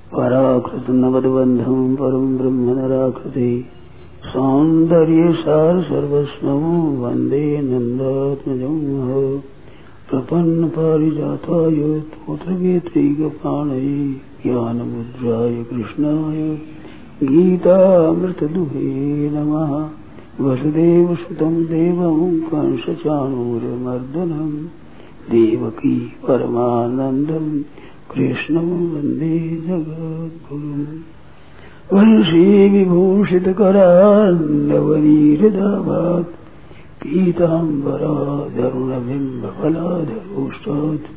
पराकृत नवदबंधम परम ब्रह्म नराकृते सौंदर्य सार सर्वस्वं वंदे नंदात्मजं प्रपन्न पारिजाताय तोत्रवेत्रैकपाणये ज्ञानमुद्राय कृष्णाय गीतामृतदुहे नमः। वसुदेवसुतं देवं कंसचाणूरमर्दनं देवकी परमानन्दं कृष्णं वन्दे जगद्गुरुम्। वंशी विभूषितकरान्नवनीहृदाभात् पीताम्बराधरुणबिम्बफलाधरोष्टात्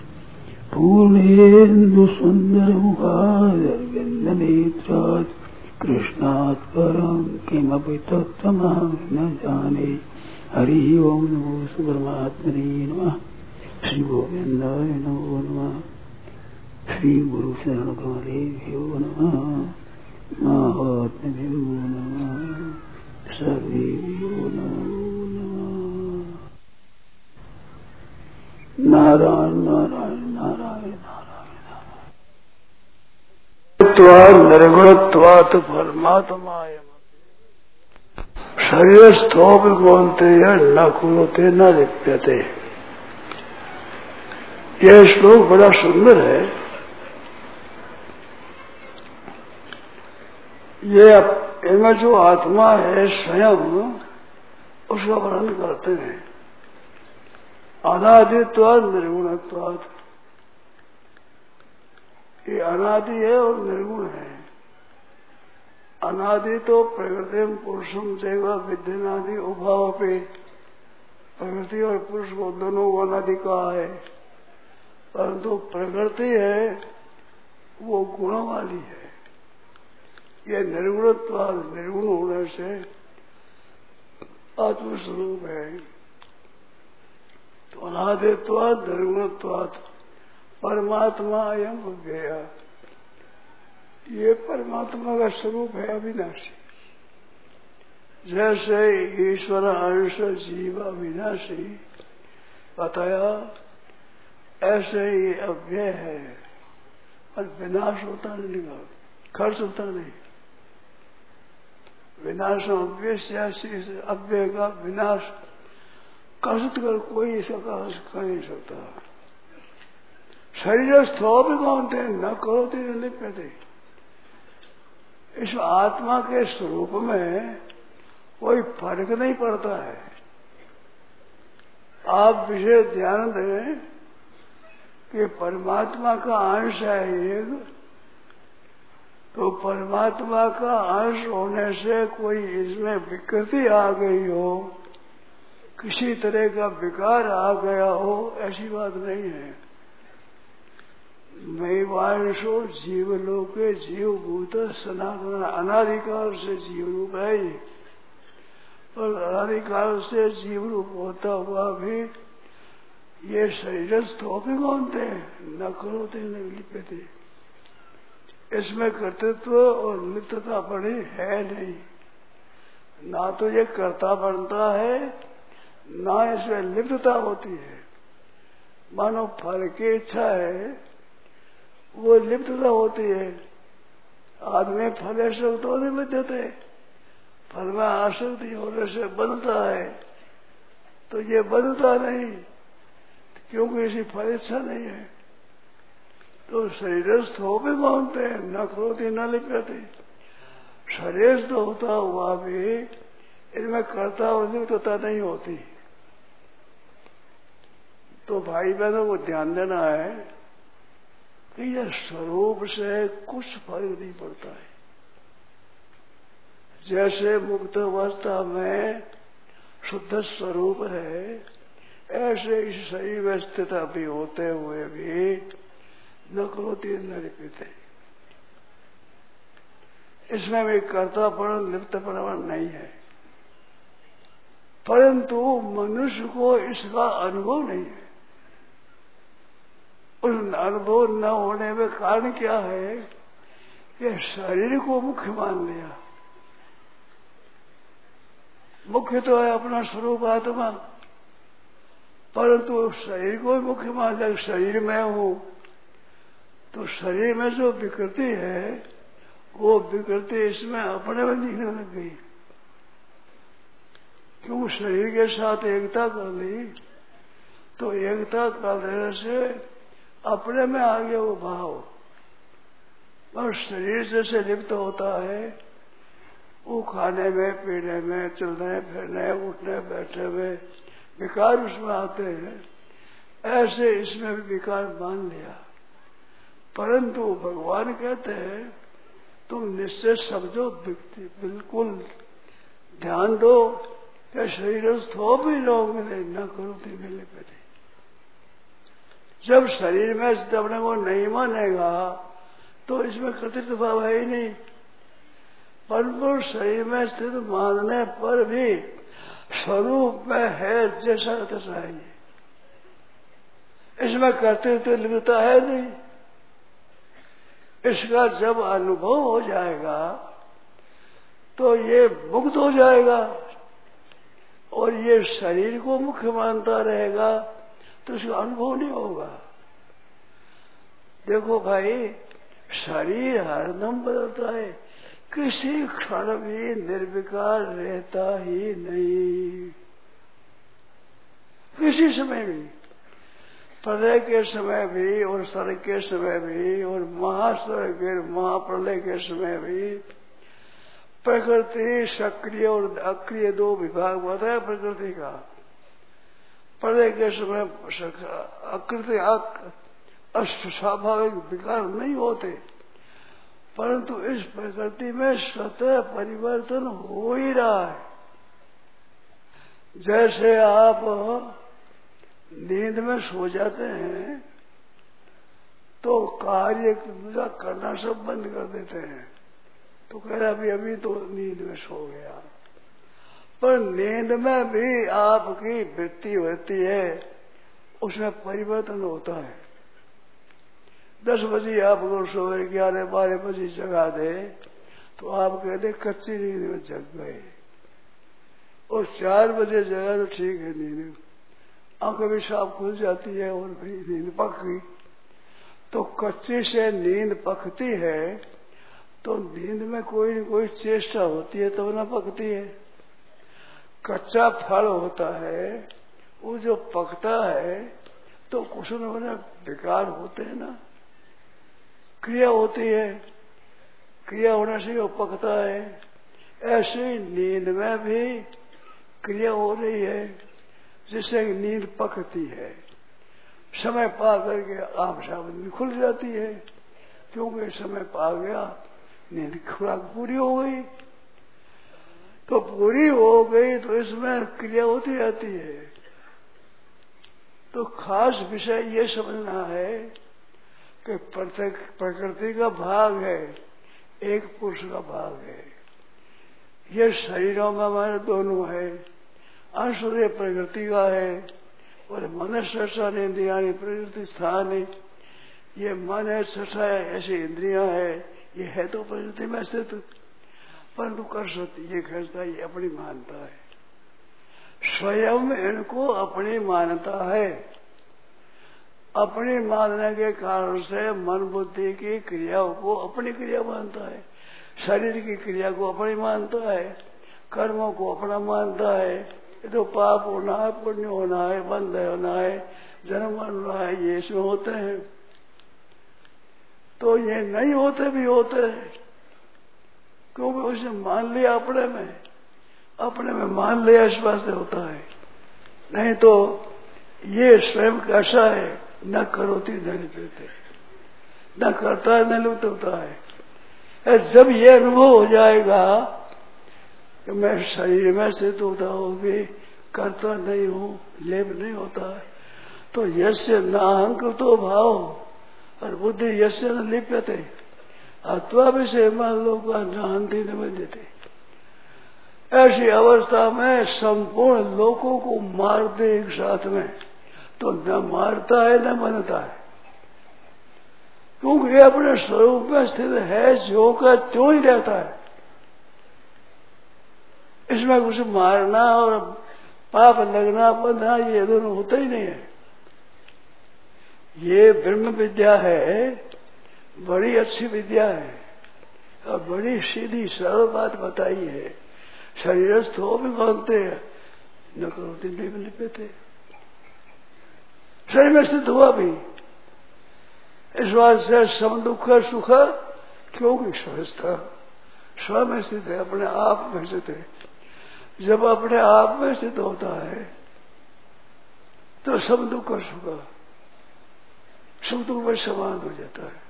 पूर्णेन्दुसुन्दरमुखादरविन्दनेत्रात् कृष्णात् परं किमपि तत्त्वमहं न जाने। हरि ओं नमो परमात्मने नमः। श्री गोविन्दाय नमो नमः। श्री गुरु शरण कमलेभ्यो नमः। महात्म्यो नमः। सर्वेभ्यो नमो नमः। नारायण नारायण नारायण निर्गुणत्वात् परमात्माय शरीरस्थोपगोन्ते न कुरुते न लिप्यते। यह श्लोक बड़ा सुंदर है। ये इनमें जो आत्मा है स्वयं उसका वर्णन करते हैं। अनादित्वाद निर्गुणत्वाद, ये अनादि है और निर्गुण है। अनादि तो प्रकृति पुरुषम देवा विद्यनादि उभाव पे, प्रकृति और पुरुष को दोनों को अनादि कहा है, परंतु प्रकृति है वो गुणों वाली है। ये निर्गुणत्वाद, निर्गुण होने से आत्मस्वरूप है। तो अनादित्वाद निर्गुणत्वाद परमात्मा अयम अव्यय, ये परमात्मा का स्वरूप है अविनाशी। जैसे ईश्वर अंश जीव अविनाशी बताया, ऐसे ही अव्यय है और विनाश होता नहीं, खर्च होता नहीं। विनाश अव्यय से अव्यय का विनाश कसत कर कोई इसका कर नहीं सकता। शरीर स्थो भी कौनते न करो तो लिप्यते। इस आत्मा के स्वरूप में कोई फर्क नहीं पड़ता है। आप विशेष ध्यान दें कि परमात्मा का अंश है एक, तो परमात्मा का अंश होने से कोई इसमें विकृति आ गई हो, किसी तरह का विकार आ गया हो, ऐसी बात नहीं है। मैवांशो जीवलोके जीवभूत सनातन, अनादिकाल से जीवरूप है ये, और अनादिकाल से जीवरूप होता हुआ भी ये शरीरस्थ भी कौनते न करोते न लिप्यते। इसमें कर्तृत्व और लिप्तता बड़ी है नहीं। ना तो ये कर्ता बनता है, ना इसमें लिप्तता होती है। मानो फल की इच्छा है, वो लिप्तता होती है। आदमी फल आसक्त होने में देते, फल में आसक्ति होने से बनता है, तो ये बनता नहीं क्योंकि इसी फल इच्छा नहीं है। तो शरीरस्थ हो भी मानते हैं, न क्रोधी न लिप्यते। शरीरस्थ होता हुआ भी इनमें कर्ता और लिप्तता नहीं होती। तो भाई बहनों को ध्यान देना है कि यह स्वरूप से कुछ फर्क नहीं पड़ता है। जैसे मुक्त अवस्था में शुद्ध स्वरूप है, ऐसे इस शरीर में स्थित अभी होते हुए भी न क्रोधी न लिप्यते। इसमें भी कर्तापन लिप्तपन नहीं है, परंतु मनुष्य को इसका अनुभव नहीं है। उस अनुभव न होने में कारण क्या है कि शरीर को मुख्य मान लिया। मुख्य तो है अपना स्वरूप आत्मा, परंतु शरीर को भी मुख्य मान लिया। शरीर में हूं तो शरीर में जो विकृति है वो विकृति इसमें अपने में दिखने लग गई, क्यों शरीर के साथ एकता कर ली, तो एकता कर देने से अपने में आ गया वो भाव। और शरीर जैसे लिप्त होता है वो खाने में, पीने में, चलने फिरने, उठने बैठने में विकार उसमें आते हैं, ऐसे इसमें भी विकार मान लिया। परंतु भगवान कहते हैं तुम निश्चय समझो, बिल्कुल ध्यान दो कि शरीर थो भी लोग मिले न करो तो मिले पहले। जब शरीर में अपने को नहीं मानेगा तो इसमें कर्तृत्व भाव है ही नहीं। परंतु शरीर में स्थित मानने पर भी स्वरूप में है जैसा तैसा है, इसमें कर्तृत्व लिप्तता है नहीं। इसका जब अनुभव हो जाएगा तो ये मुक्त हो जाएगा, और ये शरीर को मुख्य मानता रहेगा तो उसका अनुभव नहीं होगा। देखो भाई, शरीर हरदम बदलता है, किसी क्षण भी निर्विकार रहता ही नहीं, किसी समय भी, प्रलय के समय भी और सर्ग के समय भी और महासर्ग महाप्रलय के समय भी प्रकृति सक्रिय और अक्रिय दो विभाग होता है प्रकृति का। प्रलय के समय अकृति स्वाभाविक विकार नहीं होते, परंतु इस प्रकृति में स्वतः परिवर्तन हो ही रहा है। जैसे आप नींद में सो जाते हैं तो कार्य करना सब बंद कर देते हैं, तो कह रहे अभी तो नींद में सो गया, पर नींद में भी आपकी वृत्ति होती है, उसमें परिवर्तन होता है। 10 बजे आप अगर सोए 11-12 बजे जगा दे तो आप कहते कच्ची नींद में जग गए, और 4 बजे जगा तो ठीक है, नींद आंखें भी साफ खुल जाती है और भी नींद पक गई। तो कच्ची से नींद पकती है तो नींद में कोई न कोई चेष्टा होती है तब ना पकती है। कच्चा फल होता है, वो जो पकता है तो कुछ न कुछ विकार होते हैं ना, क्रिया होती है, क्रिया होने से वो पकता है। ऐसे ही नींद में भी क्रिया हो रही है जिससे नींद पकती है, समय पा करके आप सामने खुल जाती है, क्योंकि समय पा गया, नींद की खुराक पूरी हो गई। तो पूरी हो गई तो इसमें क्रिया होती रहती है। तो खास विषय ये समझना है कि प्रकृति का भाग है, एक पुरुष का भाग है। ये शरीरों में हमारे दोनों है, अंश प्रकृति का है और मन सठा इंद्रिया प्रकृति स्थान है। ये मन है, सठा है, ऐसी इंद्रियां है, ये है तो प्रकृति में स्थित, परंतु कर सकती ये कहता ये अपनी मानता है, स्वयं इनको अपनी मानता है। अपनी मानने के कारण से मन बुद्धि की क्रियाओं को अपनी क्रिया मानता है, शरीर की क्रिया को अपनी मानता है, कर्मों को अपना मानता है। ये तो पाप होना है, पुण्य होना है, बंध होना है, जन्म होना है, ये इसमें होते हैं। तो ये नहीं होते भी होते हैं, क्योंकि उसे मान लिया अपने में मान लिया, इस बात से होता है। नहीं तो ये स्वयं कैसा है, न करोती न लिप्यते, न करता है न लिप्त होता है। जब ये अनुभव हो जाएगा कि मैं शरीर में स्थित होता हूँ भी, करता नहीं हूँ, लेप नहीं होता है, तो यस्य नाहंकृतो भाव और बुद्धि यस्य न लिप्यते अथवा विषय मान लो का नाहंति न बंधते। ऐसी अवस्था में संपूर्ण लोगों को मार दे एक साथ में तो न मारता है न बनता है, क्योंकि ये अपने स्वरूप में स्थित है, जो का त्यों ही रहता है। इसमें कुछ मारना और पाप लगना बंधना ये दोनों होता ही नहीं है। ये ब्रह्म विद्या है, बड़ी अच्छी विद्या है और बड़ी सीधी सरल बात बताई है। शरीरस्थ हो भी मानते हैं, न करोति नहीं लिपते, शरीर में सिद्ध हुआ भी। इस बात से सम दुख सुख क्योंकि स्वस्थ स्व में स्थित है, अपने आप में स्थित है। जब अपने आप में स्थित होता है तो सब दुख सुख सुख दुख में समान हो जाता है।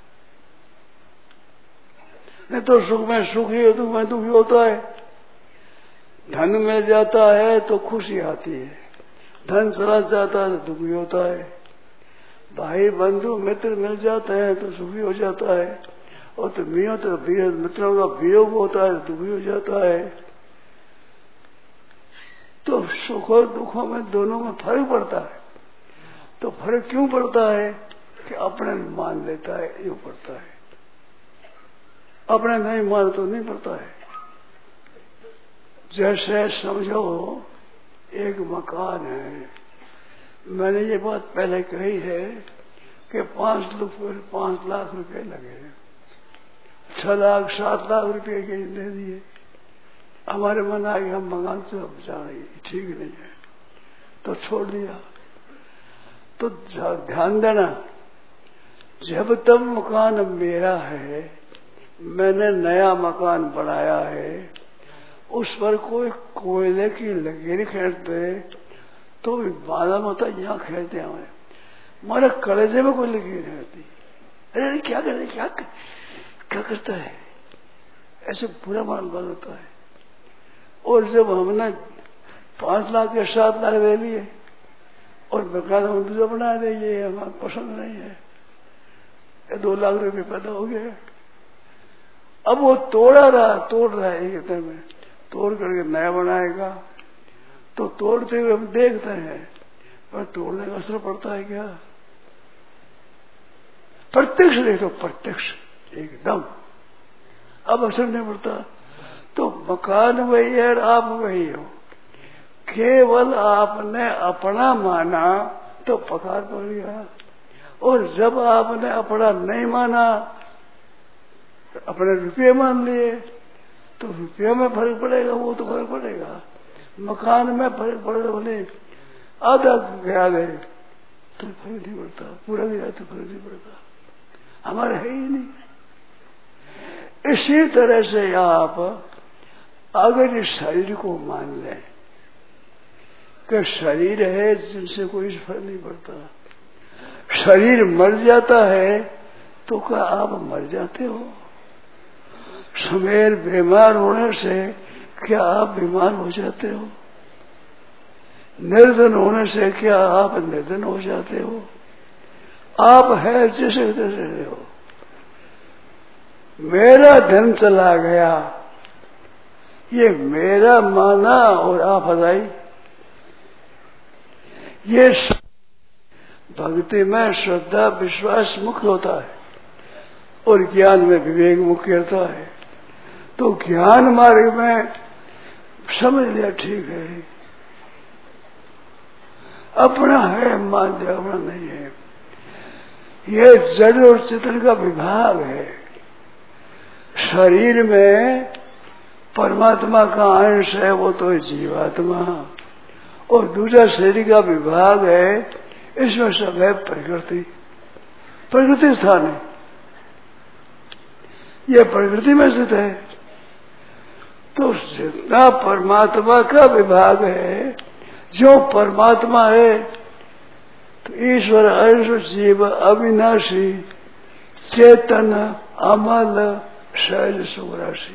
नहीं तो सुख में सुखी, दुख में दुखी होता है। धन मिल जाता है तो खुशी आती है, धन चला जाता है तो दुखी होता है। भाई बंधु मित्र मिल जाते हैं तो सुखी हो जाता है, और तो मित्रों का वियोग होता है तो दुखी हो जाता है। तो सुख और दुखों में दोनों में फर्क पड़ता है। तो फर्क क्यों पड़ता है कि अपने मान लेता है, यूं पड़ता है। अपने नहीं मान तो नहीं पड़ता है। जैसे समझो एक मकान है, मैंने ये बात पहले कही है कि 5 लाख रुपए लगे, 6 लाख 7 लाख रुपए के दे दिए। हमारे मन आ गया हम मकान से अब जा रही, ठीक नहीं है तो छोड़ दिया। तो ध्यान देना, जब तक मकान मेरा है, मैंने नया मकान बनाया है, उस पर कोई कोयले की लकीर खींचते तो बाधा मत यहाँ खेलते हैं हमारे कलेजे में कोई लकीर नहीं होती। अरे क्या करे, क्या करता है, ऐसे बुरा मान बन होता है। और जब हमने 5 लाख या 7 लाख ले लिए और मकान हम दूसरा बना दे, ये हमारा पसंद नहीं है, 2 लाख रुपए पैदा हो गए। अब वो तोड़ रहा है एक दिन में, तोड़ करके नया बनाएगा। तो तोड़ते हुए हम देखते हैं, पर तोड़ने का असर पड़ता है क्या? प्रत्यक्ष देखो, प्रत्यक्ष एकदम, अब असर नहीं पड़ता। तो मकान वही है और आप वही हो, केवल आपने अपना माना तो पकार पड़ गया। और जब आपने अपना नहीं माना, अपने रुपये मान लिए, तो रुपये में फर्क पड़ेगा, वो तो फर्क पड़ेगा। मकान में फर्क पड़ेगा, भले आधा गया दे तो फर्क नहीं पड़ता, पूरा गया तो फर्क नहीं पड़ता, हमारे है ही नहीं। इसी तरह से आप अगर इस शरीर को मान लें कि शरीर है जिनसे कोई फर्क नहीं पड़ता, शरीर मर जाता है तो क्या आप मर जाते हो? सवेर बीमार होने से क्या आप बीमार हो जाते हो? निर्धन होने से क्या आप निर्धन हो जाते हो? आप है जैसे तैसे हो। मेरा धन चला गया, ये मेरा माना और आप हटाई। ये भक्ति में श्रद्धा विश्वास मुख्य होता है और ज्ञान में विवेक मुख्य होता है। तो ज्ञान मार्ग में समझ लिया ठीक है, अपना है मान लिया, अपना नहीं है। ये जड़ और चेतन का विभाग है। शरीर में परमात्मा का अंश है, वो तो जीवात्मा, और दूसरा शरीर का विभाग है, इसमें सब है प्रकृति। प्रकृति स्थान है, ये प्रकृति में स्थित है। तो जितना परमात्मा का विभाग है, जो परमात्मा है, तो ईश्वर अंश जीव अविनाशी चेतन अमल शैल सुराशि।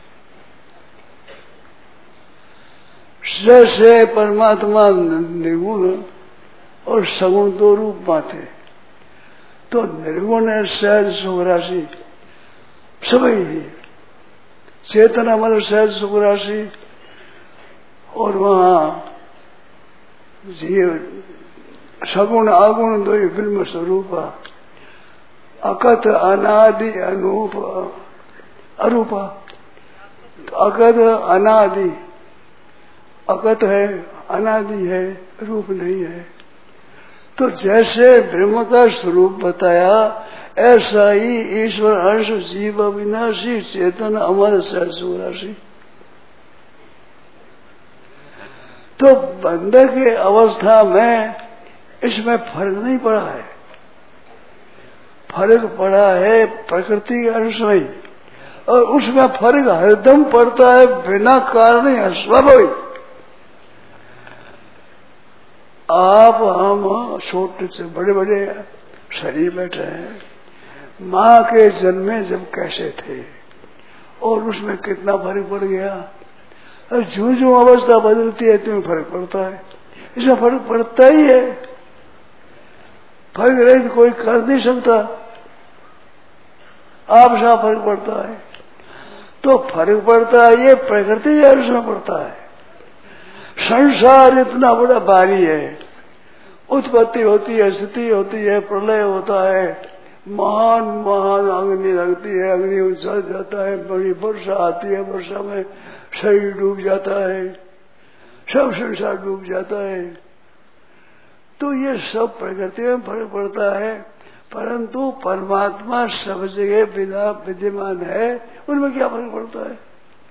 जैसे परमात्मा निर्गुण और सगुण 2 रूप पाते, तो निर्गुण है सहज सुराशि सभी ही, चेतन अमल सहज सुराशि। और वहाँ जीव सगुण अगुण 2 फिल्म स्वरूप, अकथ अनादि अनूप अरूपा। अकथ अनादि, अकथ है, अनादि है, रूप नहीं है। तो जैसे ब्रह्म का स्वरूप बताया, ऐसा ही ईश्वर अंश जीव अविनाशी चेतन अमर सहसुराशी। तो बंदे की अवस्था में इसमें फर्क नहीं पड़ा है, फर्क पड़ा है प्रकृति के अंश में, और उसमें फर्क हरदम पड़ता है बिना कारण ही स्वाभाविक। आप हम छोटे से बड़े बड़े शरीर बैठे हैं, माँ के जन्म में जब कैसे थे और उसमें कितना फर्क पड़ गया, और जो जो अवस्था बदलती है तुम्हें फर्क पड़ता है, इसमें फर्क पड़ता ही है, फर्क रहे तो कोई कर नहीं सकता, आप सा फर्क पड़ता है। तो फर्क पड़ता है ये प्रकृति के अंश में पड़ता है। संसार इतना बड़ा भारी है, उत्पत्ति होती है, स्थिति होती है, प्रलय होता है, महान महान अग्नि लगती है, अग्नि उछल जाता है, बड़ी वर्षा आती है, वर्षा में शरीर डूब जाता है, सब संसार डूब जाता है। तो ये सब प्रकृति में फर्क पड़ता है, परंतु परमात्मा सब जगह बिना विद्यमान है, उनमें क्या फर्क पड़ता है।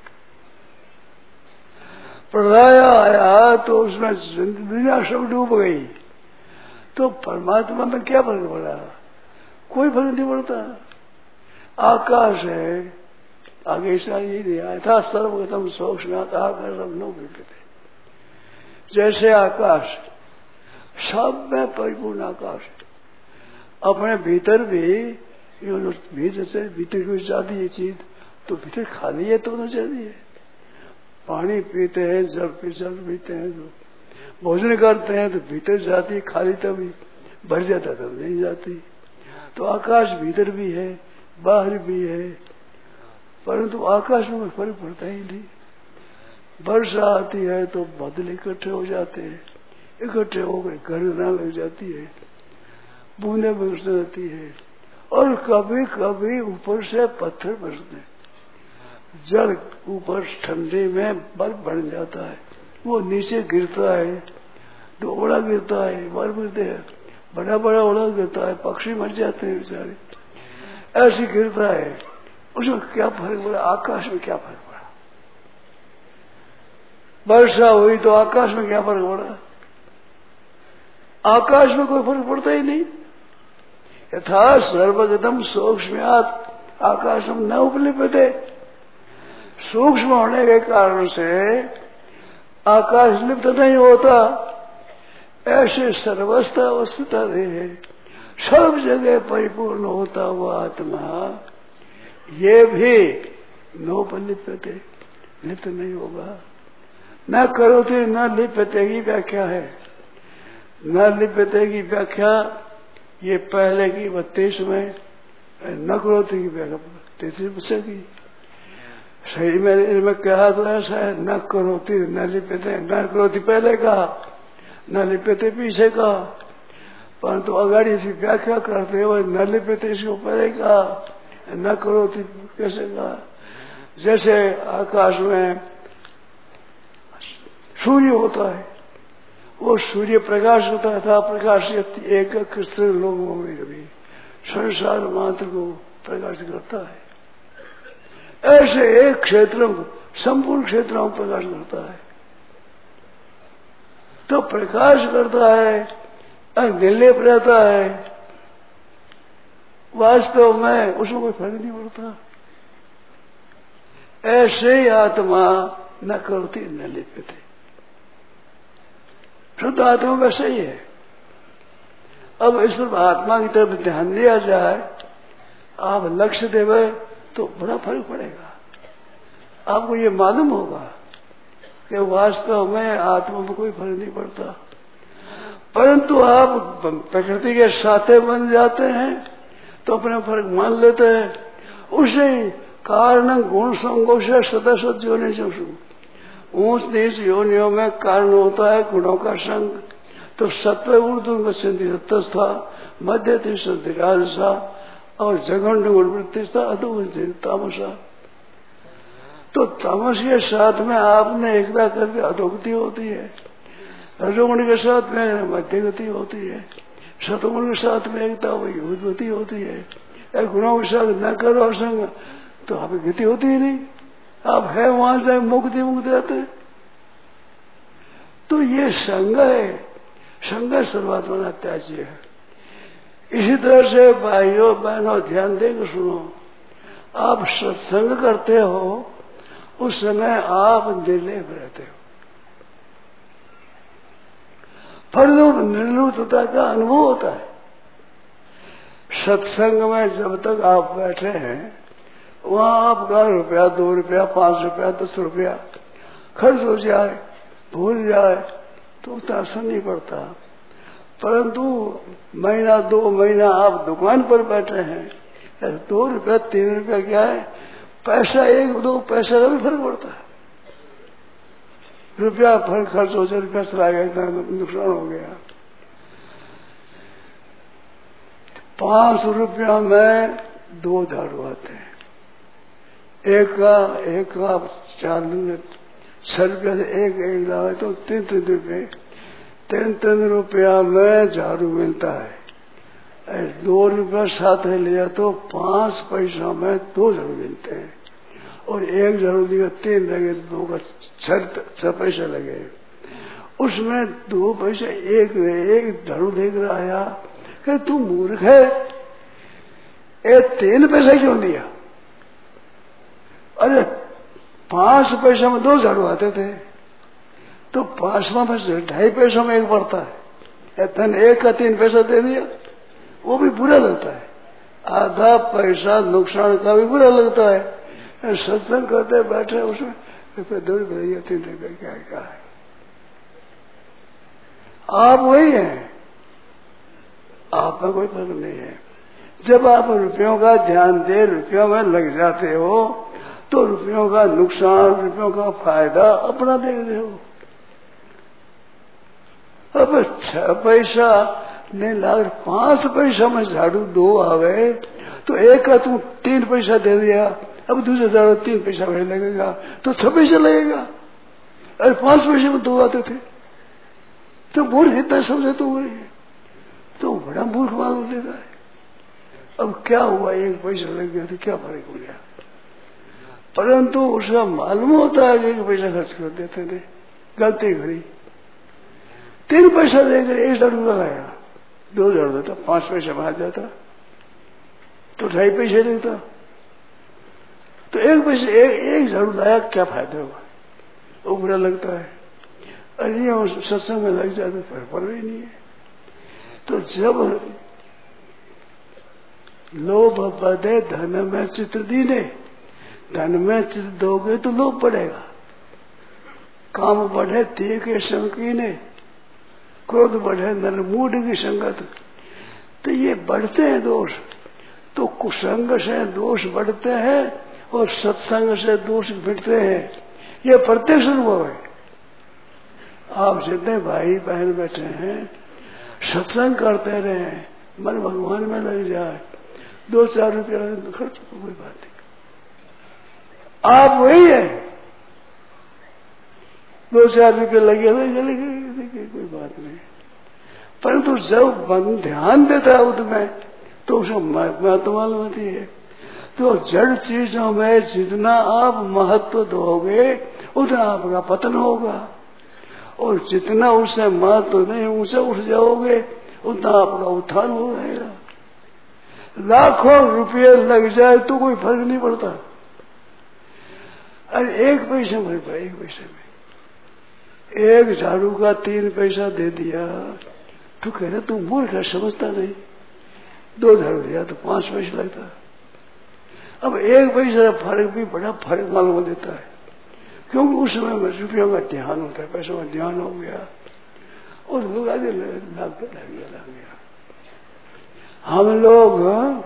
प्रलय आया तो उसमें दुनिया सब डूब गई, तो परमात्मा में क्या फर्क पड़ा, कोई फर्क नहीं पड़ता। आकाश है, आगे ऐसा ये नहीं आया था, सर्वगतम सूक्ष्म आकाश नो विद्यते, जैसे आकाश सब में परिपूर्ण आकाश है, अपने भीतर भी भीतर से भीतर कोई जाती है चीज तो भीतर खाली है तो जाती है। पानी पीते हैं, जल पीते हैं, जो भोजन करते हैं तो भीतर जाती है, खाली तभी भर जाता तब नहीं जाती। तो आकाश भीतर भी है, बाहर भी है, परंतु आकाश में फर्क पड़ता ही नहीं। वर्षा आती है तो बादल इकट्ठे हो जाते हैं, इकट्ठे होकर गर्जना लग जाती है, बूंदे बरस जाती है, और कभी कभी ऊपर से पत्थर बरसते, जल ऊपर ठंडे में बर्फ बन जाता है, वो नीचे गिरता है, तो ओला गिरता है, बर्फ गिरते हैं, बड़ा बड़ा ओला गिरता है, पक्षी मर जाते हैं बेचारे, ऐसे गिरता है। उसमें क्या फर्क पड़ा, आकाश में क्या फर्क पड़ा। वर्षा हुई तो आकाश में क्या फर्क पड़ा, आकाश में कोई फर्क पड़ता ही नहीं। यथा सर्वगतम सूक्ष्मात् आकाशम न उपलिप्यते, सूक्ष्म होने के कारण से आकाश लिप्त नहीं होता, ऐसे सर्वस्था अवस्थिता है, सब जगह परिपूर्ण होता हुआ आत्मा ये भी नोपलिप्यते, लिप्त नहीं होगा। न करोति न लिप्यते की व्याख्या है, न लिप्यते की व्याख्या ये पहले की 32 में, न करोति की व्याख्या 33 की। सही में इनमें कहा तो ऐसा है, न करोति न लिप्यते, न करोति पहले कहा, न लिप्यते पीछे कहा, परंतु अगाड़ी से व्याख्या करते हुए न लिप्यते इसको पहले कहा, न करोति कैसे कहा। जैसे आकाश में सूर्य होता है, वो सूर्य प्रकाश होता था, प्रकाशित एक कृष्ण लोगों में भी संसार मात्र को प्रकाश करता है, ऐसे एक क्षेत्रों को संपूर्ण क्षेत्रों में प्रकाश करता है। तो प्रकाश करता है, निर्लेप रहता है, वास्तव में उसमें कोई फर्क नहीं पड़ता। ऐसे ही आत्मा न करती न लिप्यते, शुद्ध आत्मा वैसे ही है। अब इस आत्मा की तरफ ध्यान दिया जाए, आप लक्ष्य देवे तो बड़ा फर्क पड़ेगा। आपको ये मालूम होगा कि वास्तव में आत्मा में कोई फर्क नहीं पड़ता, परंतु आप प्रकृति के साथे बन जाते हैं तो अपने फर्क मान लेते हैं। उसे कारण गुण संगों से सदस्य योनि जो ऊंच नीच योनियों में कारण होता है गुणों का संग। तो सत्व ऊर्ध्व गच्छन्ति सत्तस्था, मध्य तिष्ठन्ति राजसा, और जघन्य गुण वृत्तिस्था अधोगच्छन्ति तामसा। तो तामस के साथ में आपने एकता करके अधोगति होती है, रजोगुण के साथ में मध्यगति होती है, सतगुण के साथ में एकता हुई उद्गति होती है, गुणों के साथ न करो संग तो आपकी गति होती ही नहीं। आप है वहां से मुक्त रहते हैं। तो ये संग है, संग सर्वात्मना त्याज्य है। इसी तरह से भाइयों बहनों ध्यान देकर सुनो, आप सत्संग करते हो उस समय आप निर्लेप रहते हो, निर्लुप्तता का अनुभव होता है। सत्संग में जब तक आप बैठे हैं वहां आपका रुपया 2 रुपया 5 रुपया 10 रुपया खर्च हो जाए, भूल जाए तो उतना असर नहीं पड़ता। परंतु महीना 2 महीना आप दुकान पर बैठे हैं, 2 रुपया 3 रुपया क्या है, पैसा 1-2 पैसा का भी फर्क पड़ता है। रुपया फर्क खर्च हो जाए, रुपया चला गया, नुकसान हो गया। 5 रुपया में 2 झाड़ू आते हैं, एक का 4 6 रुपया से एक लाए तो 3 रुपये, 3 रुपया में झाड़ू मिलता है। 2 रुपया साथ में लिया तो 5 पैसा में 2 झाड़ू मिलते हैं, और 1 झाड़ू दिया 3 लगे, 2 का 6 पैसे लगे। उसमें 2 पैसे एक झाड़ू देख रहा आया कि तू मूर्ख है, 3 पैसा क्यों दिया? अरे 5 पैसा में 2 झाड़ू आते थे, तो 5वां पैसा 2.5 पैसा में एक पड़ता है, तने 1 का 3 पैसा दे दिया, वो भी बुरा लगता है। आधा पैसा नुकसान का भी बुरा लगता है। सत्संग करते बैठे उसमें 2 रुपये 3 रुपये क्या है, आप वही हैं, आप में कोई फर्क नहीं है। जब आप रुपयों का ध्यान दे रुपयों में लग जाते हो तो रुपयों का नुकसान रुपयों का फायदा अपना देख रहे हो। अब 6 पैसा नहीं लाग 5 पैसा में झाड़ू 2 आ गए तो एक का तुम 3 पैसा दे दिया, अब दूसरे झाड़ू 3 पैसा में लगेगा तो 6 पैसा लगेगा। अरे 5 पैसे में 2 आते थे तो मूर्ख इतना समझे तो वही है, तो बड़ा मूर्ख मालूम देता है। अब क्या हुआ, 1 पैसा लग गया तो क्या फर्क हो गया, परंतु उसका मालूम होता है कि 1 पैसा खर्च कर देते थे, गलती करी। 3 पैसा देकर 1 झाड़ू लगाया, 2 झाड़ू देता, 5 पैसा बाहर जाता तो 2.5 पैसे देता, तो 1 पैसे एक झाड़ू लाया, क्या फायदा हुआ, वो बुरा लगता है। अरे सत्संग में लग जाते पर ही नहीं है। तो जब लोभ बढ़े धन में चित्त दीने, धन में चित्त दोगे तो लोभ बढ़ेगा, काम बढ़े ते के शंकीने, क्रोध बढ़े नरमूढ़ की संगत, तो ये बढ़ते हैं दोष। तो कुसंग से दोष बढ़ते हैं और सत्संग से दोष मिटते हैं, ये प्रत्यक्ष अनुभव है। आप जितने भाई बहन बैठे हैं सत्संग करते रहे, मन भगवान में लग जाए, 2-4 रुपया खर्च तो कोई बात नहीं, आप वही है। 2-4 रुपये लगे चले गए, कोई बात नहीं। परंतु जब मन ध्यान देता है उसमें तो उसको महत्व मालूम होती है। तो जड़ चीजों में जितना आप महत्व दोगे उतना आपका पतन होगा, और जितना उससे महत्व नहीं ऊंचे उठ जाओगे उतना आपका उत्थान हो जाएगा। लाखों रुपये लग जाए तो कोई फर्क नहीं पड़ता। अरे 1 पैसे में 1 पैसे में 1 झाड़ू का 3 पैसा दे दिया तो कह रहे तू मूर्ख है, समझता नहीं। 2 झाड़ू दिया तो 5 पैसे लगता। अब 1 पैसे का फर्क भी बड़ा फर्क मालूम देता है, क्योंकि उस समय में रुपयों का ध्यान होता है, पैसों का ध्यान हो गया और लोग आगे लग गया। हम लोग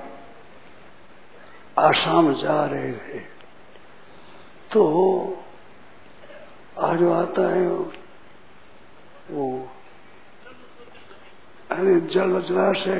आसाम जा रहे थे तो आज आता है वो जल से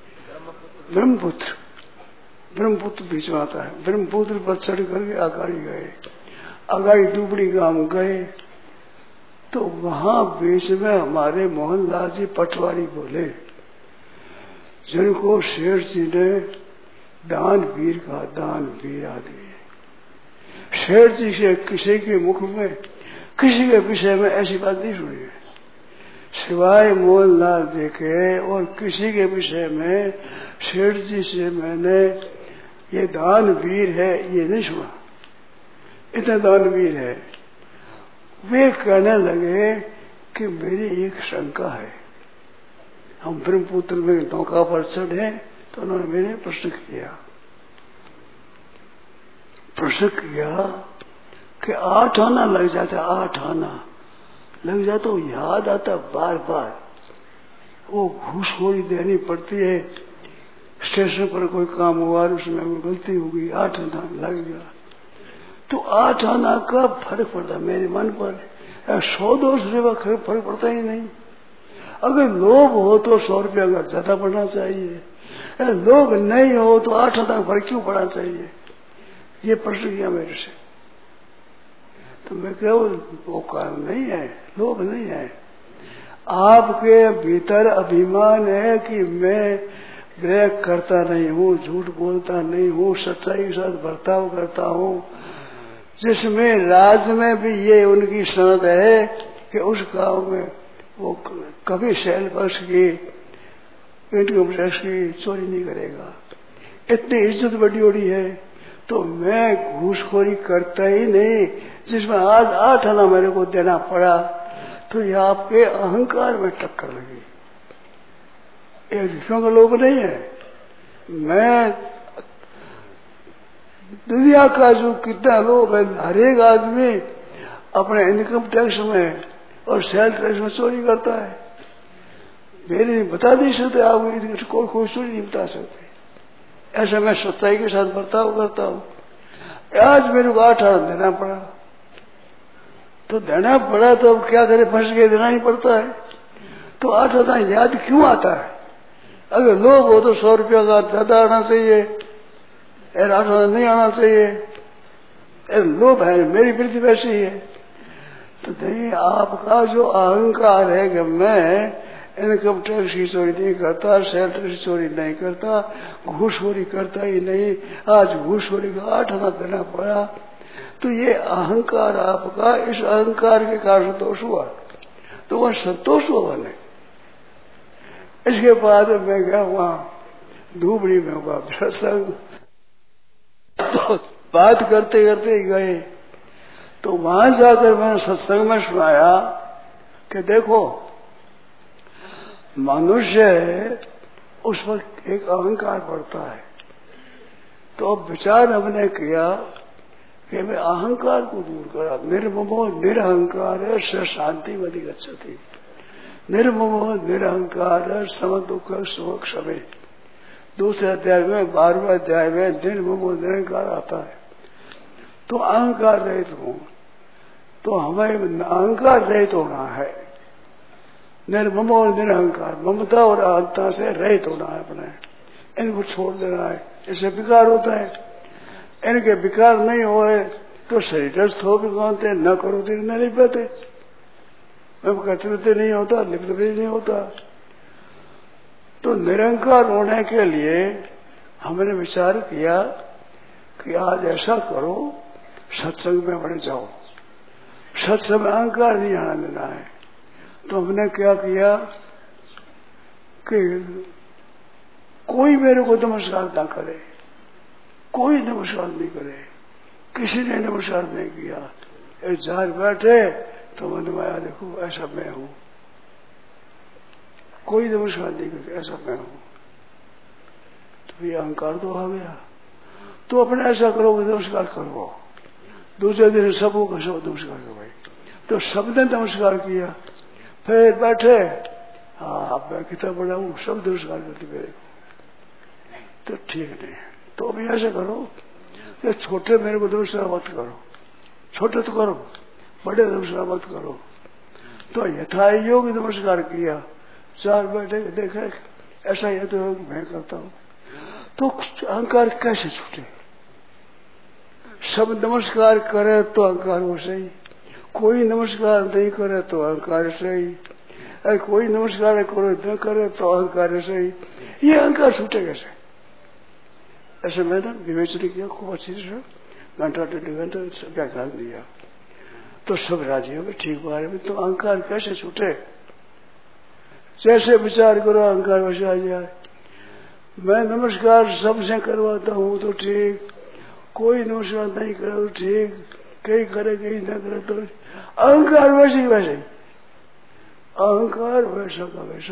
ब्रह्मपुत्र बीच में आता है, ब्रह्मपुत्र पर चढ़ करके अगाड़ी गए, अगाड़ी डुबड़ी गांव गए तो वहां बीच में हमारे मोहनलाल जी पटवारी बोले, जिनको शेर जी ने दान वीर का दान वीर आदमी है। शेर जी से किसी के मुख में किसी के विषय में ऐसी बात नहीं सुनी है, सिवाय मोहनलाल देखे और किसी के विषय में शेर जी से मैंने ये दान वीर है ये नहीं सुना। इतना दान वीर है। वे कहने लगे कि मेरी एक शंका है, हम ब्रह्मपुत्र में नौका पर चढ़े तो उन्होंने मेरे प्रश्न किया कि 8 आना लग जाता, 8 आना लग जाता तो याद आता बार बार, वो घूसखोरी देनी पड़ती है। स्टेशन पर कोई काम हुआ उसमें कोई गलती हो गई, 8 आना लग गया तो 8 आना का फर्क पड़ता मेरे मन पर। 100-200 का फर्क पड़ता ही नहीं। अगर लोभ हो तो 100 रुपया का ज्यादा पड़ना चाहिए, लोभ नहीं हो तो 8 आना फर्क क्यों पड़ना चाहिए? ये प्रश्न किया मेरे से। तो मैं क्या वो कारण नहीं है, लोभ नहीं है। आपके भीतर अभिमान है कि मैं ब्रेक करता नहीं हूँ, झूठ बोलता नहीं हूँ, सच्चाई के साथ बर्ताव करता हूँ। जिसमें राज में भी ये उनकी सनद है कि उस गांव में वो कभी सेल बस की इनकम टैक्स की चोरी नहीं करेगा। इतनी इज्जत बड़ी बड़ी है तो मैं घूसखोरी करता ही नहीं। जिसमें आज 8 आना मेरे को देना पड़ा तो ये आपके अहंकार में टक्कर लगी। ये दूसरों का लोभ नहीं है। मैं दुनिया का जो कितना लोभ है, हर एक आदमी अपने इनकम टैक्स में और सेल टैक्स में चोरी करता है। मेरे बता नहीं सकते आप, कोई चोरी नहीं बता सकते। ऐसा मैं सच्चाई के साथ बर्ताव करता हूँ। आज मेरे को 8 आना देना पड़ा तो देना पड़ा तो अब क्या करे, फंस के देना ही पड़ता है। तो 8 आना याद क्यों आता है? अगर लोभ हो तो 100 रुपया का ज्यादा आना चाहिए, 8 आना नहीं आना चाहिए। लोभ है, मेरी वृत्ति वैसी है। तो नहीं, आपका जो अहंकार है कि मैं इनकम टैक्स की चोरी नहीं करता, सेल टैक्स की चोरी नहीं करता, घूसखोरी करता ही नहीं, आज घूसखोरी का 8 आना देना पड़ा, तो ये अहंकार आपका, इस अहंकार के कारण संतोष हुआ तो वह संतोष हुआ नहीं। इसके बाद मैं गया वहां धूबड़ी में हुआ सत्संग, तो बात करते करते गए तो वहां जाकर मैंने सत्संग में सुनाया कि देखो मनुष्य उस वक्त एक अहंकार बढ़ता है। तो अब विचार हमने किया कि मैं अहंकार को दूर करा। निर्ममो निरहंकार स शांति मदि गच्छति। निर्ममो निरहंकार सम दुख सुख समे। दूसरे अध्याय में 12वें अध्याय में निर्ममो निरहंकार आता है। तो अहंकार रहित हूं, तो हमें अहंकार रहित होना है। निर्मम और निरहंकार, ममता और अहंता से रहित होना है अपने, इनको छोड़ देना है। इससे विकार होता है। इनके विकार नहीं होए तो शरीरस्थ हो भी कौनते, न करो तो न लिख पाते, कर्तव्य नहीं होता, लिप्त भी नहीं होता। तो निरंकार होने के लिए हमने विचार किया कि आज ऐसा करो, सत्संग में बढ़ जाओ, सत्संग में अहंकार नहीं आना देना है। तो हमने क्या किया कि कोई मेरे को नमस्कार ना करे, कोई नमस्कार नहीं करे, किसी ने नमस्कार नहीं किया। एक जार बैठे तो मैंने माया देखो ऐसा मैं हूं, कोई नमस्कार नहीं करे, ऐसा मैं हूं। तो ये अहंकार तो आ गया। तो अपने ऐसा करोगे नमस्कार करो, दूसरे दिन सबको सब नमस्कार करो भाई। तो सबने नमस्कार किया, फिर बैठे, हाँ मैं कितना बड़ा हूं, सब नमस्कार करते मेरे को। तो ठीक नहीं, तो अभी ऐसे करो कि छोटे मेरे को नमस्कार मत करो, छोटे तो करो, बड़े नमस्कार मत करो। तो यथा योग नमस्कार किया, 4 बैठे देखे ऐसा यह तो मैं करता हूं। तो अहंकार कैसे छूटे? सब नमस्कार करे तो अहंकार हो सही, कोई नमस्कार नहीं करे तो अहंकार सही, अरे कोई नमस्कार करो न करे तो अहंकार सही। ये अहंकार छूटे कैसे? ऐसे मैंने विवेचन किया खूब अच्छी से, घंटा 2 घंटे व्याख्यान दिया, तो सब राजी हो गए। ठीक बारे में तो अहंकार कैसे छूटे? जैसे विचार करो अहंकार वैसे आ जाए। मैं नमस्कार सबसे करवाता हूँ तो ठीक, कोई नमस्कार नहीं करे तो ठीक, कहीं करे कहीं न करे तो अहंकार वैसे ही वैसे, अहंकार वैसा का वैसा।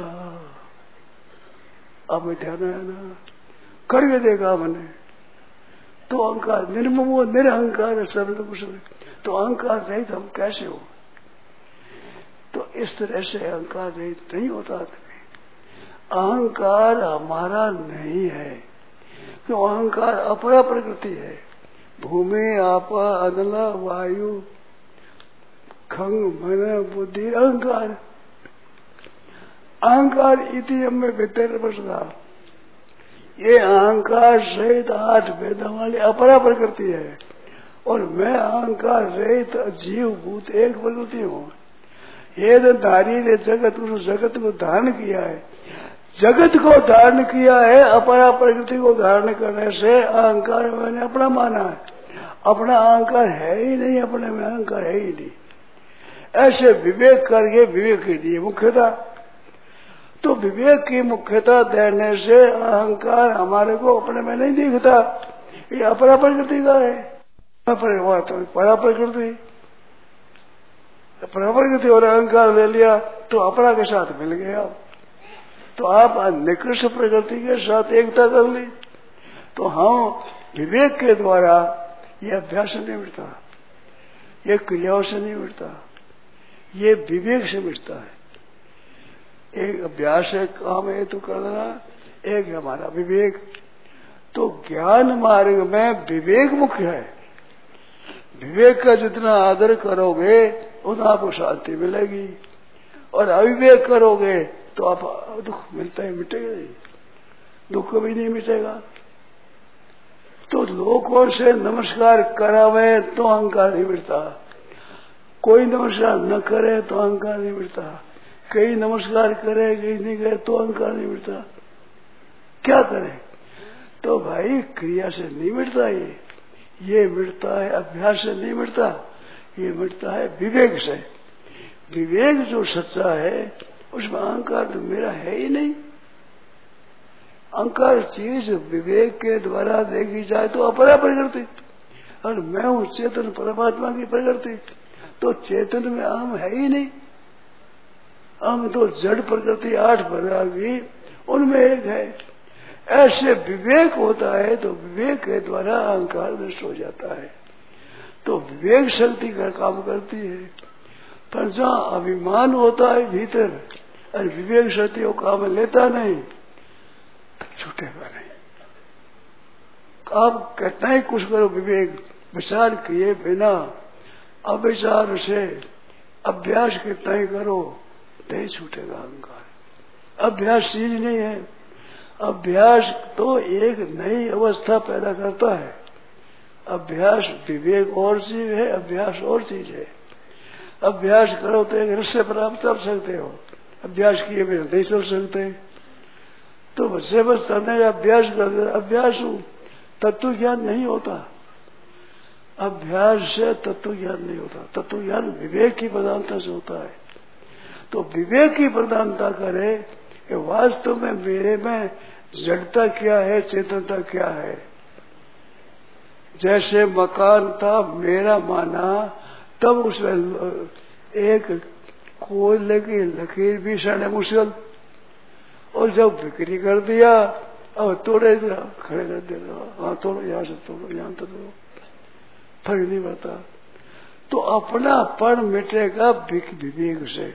अब ध्यान आया ना, करके देखा मैंने, तो अहंकार निर्ममो निरहंकार शब्द कुछ, तो अहंकार रहित हम कैसे हो? तो इस तरह से अहंकार रहित नहीं होता। अहंकार हमारा नहीं है, क्यों? अहंकार अपरा प्रकृति है। भूमि आप अनल वायु खंग मन बुद्धि अहंकार, अहंकार इति हमें भीतर बसगा। ये अहंकार सहित 8 वेदों वाली अपरा प्रकृति है, और मैं अहंकार रहित जीव भूत एक प्रकृति हूँ। ये धारी ने जगत को धारण किया है, जगत को धारण किया है, अपरा प्रकृति को धारण करने से अहंकार मैंने अपना माना है। अपना अहंकार है ही नहीं, अपने में अहंकार है ही नहीं। ऐसे विवेक करके विवेक के लिए मुख्यता, तो विवेक की मुख्यता देने से अहंकार हमारे को अपने में नहीं दिखता, ये अपरा प्रकृति का है। परा प्रकृति, अपरा प्रकृति और अहंकार ले लिया तो अपरा के साथ मिल गया। तो आप निकृष्ट प्रकृति के साथ एकता कर ली। तो हम विवेक के द्वारा ये अभ्यास नहीं मिटता, ये क्रियाओं से नहीं मिटता, ये विवेक से मिटता है। एक अभ्यास है, काम है तो करना, एक है हमारा विवेक। तो ज्ञान मार्ग में विवेक मुख्य है। विवेक का जितना आदर करोगे उतना आपको शांति मिलेगी, और अविवेक करोगे तो आप दुख मिलता ही मिटेगा ही, दुख कभी नहीं मिटेगा। तो लोगों से नमस्कार करावे तो अहंकार नहीं मिटता, कोई नमस्कार न करे तो अहंकार नहीं मिटता, कई नमस्कार करे कहीं नहीं करे तो अहंकार नहीं मिटता। क्या करे? तो भाई क्रिया से नहीं मिटता, ये मिटता है अभ्यास से नहीं मिटता, ये मिटता है विवेक से। विवेक जो सच्चा है उसमें अहंकार तो मेरा है ही नहीं। अहंकार चीज विवेक के द्वारा देखी जाए तो अपरा प्रकृति, और मैं हूं चेतन परमात्मा की प्रकृति, तो चेतन में अहम है ही नहीं। अहम तो जड़ प्रकृति 8 प्रकार की, उनमें एक है। ऐसे विवेक होता है तो विवेक के द्वारा अहंकार नष्ट हो जाता है। तो विवेक शक्ति का काम करती है, पर जहां अभिमान होता है भीतर और विवेक शक्ति को काम लेता नहीं तो छूटेगा नहीं। आप कितना ही कुछ करो, विवेक विचार किए बिना अविचार से अभ्यास कितना ही करो नहीं छूटेगा अहंकार। अभ्यास चीज नहीं है, अभ्यास तो एक नई अवस्था पैदा करता है। अभ्यास विवेक और चीज है, अभ्यास और चीज है। अभ्यास करो तो एक रस से प्राप्त कर सकते हो, अभ्यास किए बिना नहीं चल सकते। तो बच्चे बस नहीं अभ्यास कर, अभ्यास तत्व ज्ञान नहीं होता, अभ्यास से तत्व ज्ञान नहीं होता। तत्व ज्ञान विवेक की प्रधानता से होता है। तो विवेक की प्रधानता करे कि वास्तव में मेरे में जड़ता क्या है, चेतनता क्या है। जैसे मकान था मेरा माना, तब उसमें एक कोयले की लकीर भी सड़े मुश्किल, और जब बिक्री कर दिया अब तोड़े खड़े कर देगा, हाँ तोड़ो, यहाँ से तोड़ो, यहाँ तोड़ो, फर्क नहीं पड़ता। तो अपना पण मिटेगा विवेक से।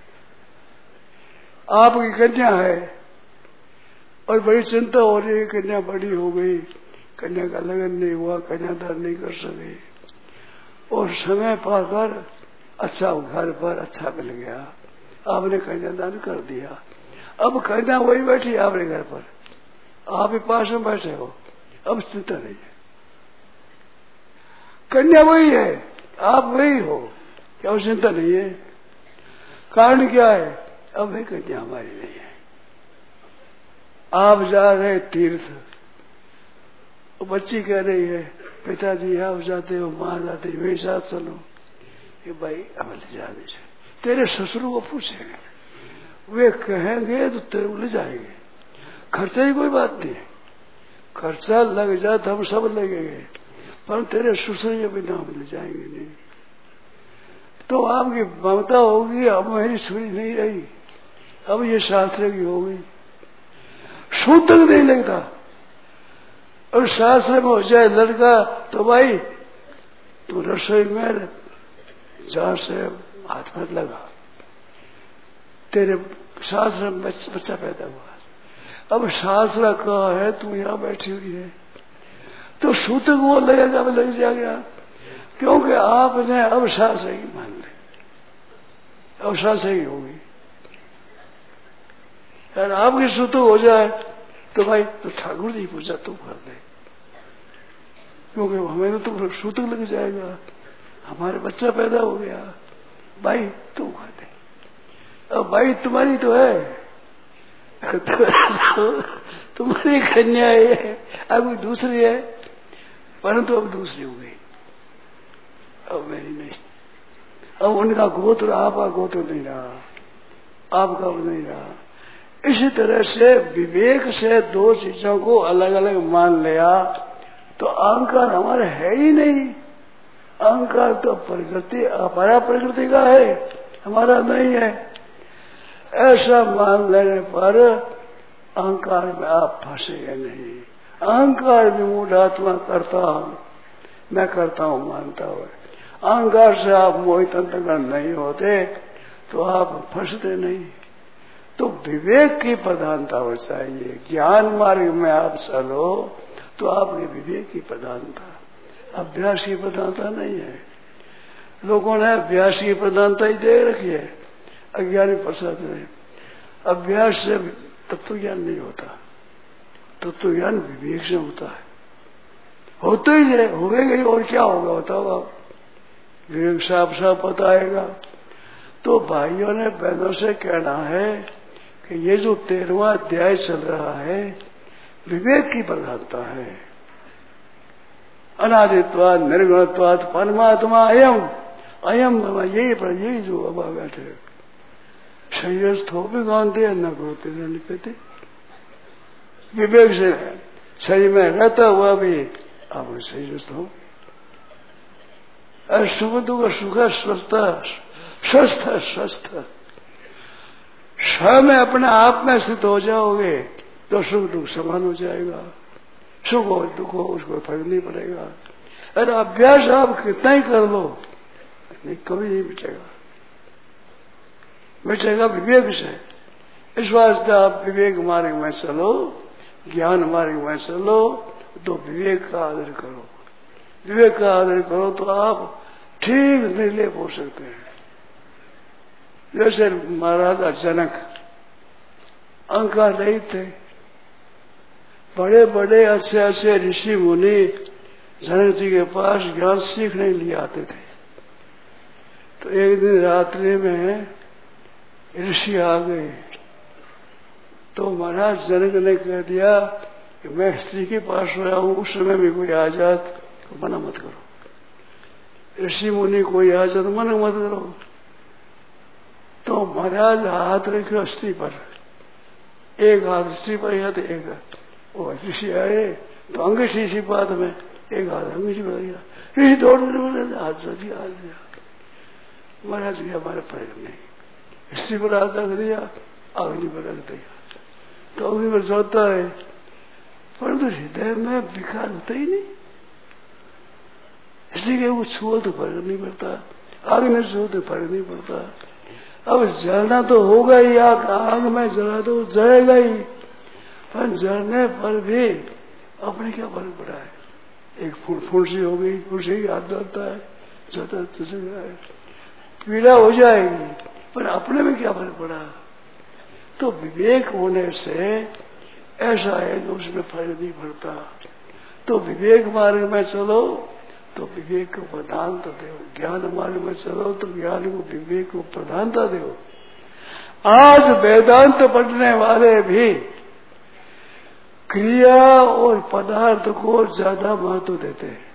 आपकी कन्या है और बड़ी चिंता हो रही है, कन्या बड़ी हो गई, कन्या का लगन नहीं हुआ, कन्यादान नहीं कर सके, और समय पाकर अच्छा घर पर अच्छा मिल गया, आपने कन्यादान कर दिया। अब कन्या वही बैठी आपके घर पर, आप ही पास में बैठे हो, अब चिंता नहीं है। कन्या वही है, आप वही हो, क्या चिंता नहीं है? कारण क्या है? अब वही कन्या हमारी नहीं है। आप जा रहे तीर्थ, वो बच्ची कह रही है पिताजी आप जाते हो, माँ जाते हो, मेरे साथ चलो। ये भाई हमें ले जाने से तेरे ससुर को पूछेंगे, वे कहेंगे तो तेरे को ले जाएंगे। खर्चा ही कोई बात नहीं, खर्चा लग जाए तो हम सब लगेंगे, पर तेरे ससुर के बिना हम ले जाएंगे नहीं। तो आपकी ममता होगी, अब मेरी सुनी नहीं रही, अब ये शास्त्र की होगी। सूतक नहीं लगता, और शास्त्र में हो जाए लड़का तो भाई तू रसोई में जहां से हाथ मत लगा, तेरे शास्त्र में बच्चा पैदा हुआ। अब शास्त्र कहा है तू यहां बैठी हुई है, तो सूतक वो लगेगा, लग जाएगा, क्योंकि आपने अब शास्त्र ही मान ली, अब शास्त्र ही होगी। यार आपकी सूतक हो जाए तो भाई तो ठाकुर जी पूजा तू कर दे, क्योंकि हमें तो सूतक लग जाएगा, हमारे बच्चा पैदा हो गया, भाई तू कर दे। अब भाई तुम्हारी तो है, तुम्हारी कन्या है, अब कोई दूसरी है, परंतु अब दूसरी हो गई, अब मेरी नहीं। अब उनका गोत्र आपका गोत्र नहीं रहा, आपका नहीं रहा। इसी तरह से विवेक से दो चीजों को अलग अलग मान लिया तो अहंकार हमारा है ही नहीं। अहंकार तो प्रकृति अपरा प्रकृति का है, हमारा नहीं है। ऐसा मान लेने पर अहंकार में आप फंसेंगे नहीं। अहंकार भी मूढ़ात्मा करता हूं, मैं करता हूं मानता हुआ, अहंकार से आप मोहित अंतर्गत नहीं होते तो आप फंसते नहीं। तो विवेक की प्रधानता हो चाहिए। ज्ञान मार्ग में आप चलो तो आपके विवेक की प्रधानता, अभ्यास की प्रधानता नहीं है। लोगों ने अभ्यास की प्रधानता ही दे रखी है, अज्ञानी प्रसाद में। अभ्यास से तत्व ज्ञान नहीं होता, तत्व ज्ञान विवेक से होता है। होते ही है, होगा और क्या होगा बताओ आप, विवेक साफ साफ बताएगा। तो भाइयों ने बहनों से कहना है कि ये जो 13वां अध्याय चल रहा है विवेक की प्रधानता है। अनादित्वाद निर्गुणत्वाद परमात्मा अयम अयम यही जो अभागत है। शरीर थो भी गानते न करते न लिखते, विवेक से शरीर में रहता हुआ भी आप शरीर हो। सुख दुख सुख स्वस्थ स्वस्थ स्वस्थ स्वयं में अपने आप में स्थित हो जाओगे तो सुख दुख समान हो जाएगा। सुख हो दुख हो उसको फर्क नहीं पड़ेगा। अरे अभ्यास आप कितना ही कर लो नहीं, कभी नहीं मिटेगा। मिटेगा विवेक से। इस वास्ते आप विवेक मार्ग में चलो, ज्ञान मार्ग में चलो, तो विवेक का आदर करो। विवेक का आदर करो तो आप ठीक निर्णय हो सकते हैं। जैसे महाराजा जनक अहंकार नहीं थे, बड़े बड़े अच्छे अच्छे ऋषि मुनि जनक जी के पास ज्ञान सीखने के लिए आते थे। तो एक दिन रात्रि में ऋषि आ गए, तो महाराज जनक ने कह दिया कि मैं स्त्री के पास आया हूं, उस समय भी कोई आ जात तो मना मत करो। ऋषि मुनि कोई आ जाए तो मना मत करो। तो महाराज हाथ रखे स्त्री पर, एक हाथ स्त्री पर या तो एक वो ऋषि आए तो अंगीठी सी बात में एक हाथ अंगीठी पर गया। ऋषि दौड़ हाथ से दिया, हाथ दिया। महाराज जी हमारे फर्क नहीं, स्त्री पर हाथ रख दिया, अग्नि पर रख दिया, तो अग्नि पर जोता है, परंतु हृदय में विकार होता ही नहीं। इसलिए वो छुओ तो फर्क नहीं पड़ता, आग में छुओ तो फर्क नहीं पड़ता। अब जलना तो होगा ही, आग में जला तो जलेगा ही, पर जलने पर भी अपने क्या फर्क पड़ा है। एक फुंसी हो गई, फुंसी की हाथ जलता है, जलता तुझे पीड़ा हो जाएगी, पर अपने में क्या फर्क पड़ा। तो विवेक होने से ऐसा है कि उसमें फर्क नहीं पड़ता। तो विवेक मार्ग में चलो तो विवेक को प्रधानता दो, ज्ञान मार्ग में चलो तो ज्ञान को विवेक को प्रधानता दो। आज वेदांत पढ़ने वाले भी क्रिया और पदार्थ को ज्यादा महत्व देते हैं,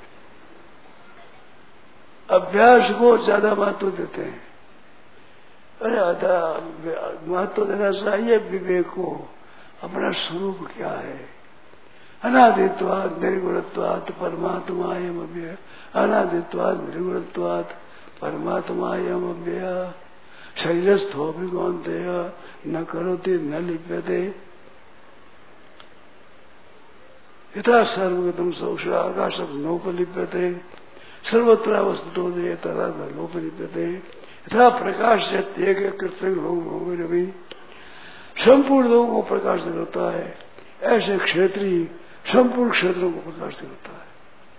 अभ्यास को ज्यादा महत्व देते हैं। अरे महत्व देना चाहिए विवेक को, अपना स्वरूप क्या है। अनादित्वात् निर्गुणत्वात् परमात्मायम् अव्यय, अनादित्वात् निर्गुणत्वात् परमात्मायम् अव्यय, शरीरस्थोऽपि कौन्तेय न करोति न लिप्यते, यथा सर्वगतं सौष आकाशं नोपलिप्यते, सर्वत्र वस्तुतो देह तदा न लोपलिप्यते, यथा प्रकाश एक कृत्रिम लोग रवि, संपूर्ण लोगों को प्रकाश दिलाता है, ऐसे क्षेत्रीय संपूर्ण क्षेत्रों को प्रकाश दिलाता है,